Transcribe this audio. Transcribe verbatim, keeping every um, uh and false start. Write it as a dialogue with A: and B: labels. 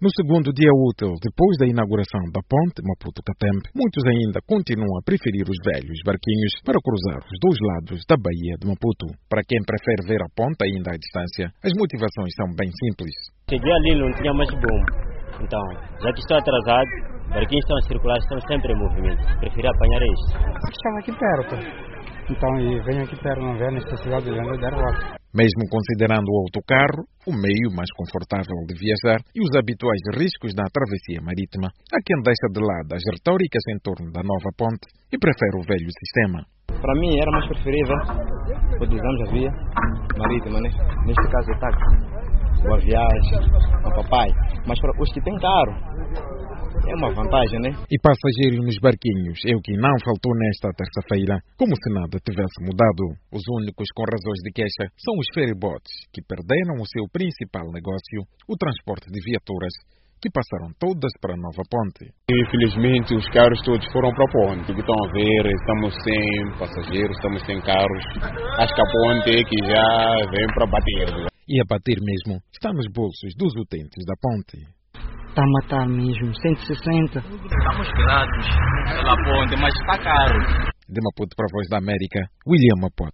A: No segundo dia útil, depois da inauguração da ponte Maputo-Catembe, muitos ainda continuam a preferir os velhos barquinhos para cruzar os dois lados da Baía de Maputo. Para quem prefere ver a ponte ainda à distância, as motivações são bem simples.
B: Cheguei ali, não tinha mais boom. Então, já que estou atrasado, barquinhos estão a circular, estão sempre em movimento. Preferi apanhar este.
C: Estava aqui perto. Então, e venho aqui perto, não vejo necessidade de andar de volta.
A: Mesmo considerando o autocarro, o meio mais confortável de viajar e os habituais riscos da travessia marítima, há quem deixa de lado as retóricas em torno da nova ponte e prefere o velho sistema.
D: Para mim era mais preferível, utilizamos a via marítima, né? Neste caso é táxi, boa viagem, ao papai, mas para os que têm carro, é uma vantagem, né?
A: E passageiros nos barquinhos é o que não faltou nesta terça-feira, como se nada tivesse mudado. Os únicos com razões de queixa são os ferryboats, que perderam o seu principal negócio, o transporte de viaturas, que passaram todas para a nova ponte.
E: Infelizmente, os carros todos foram para a ponte. O que estão a ver, estamos sem passageiros, estamos sem carros. Acho que a ponte é que já vem para bater.
A: E a bater mesmo está nos bolsos dos utentes da ponte.
C: Está a matar mesmo, cento e sessenta.
D: Estamos gratos pela ponte, mas está caro.
A: De Maputo para a Voz da América, William Maputo.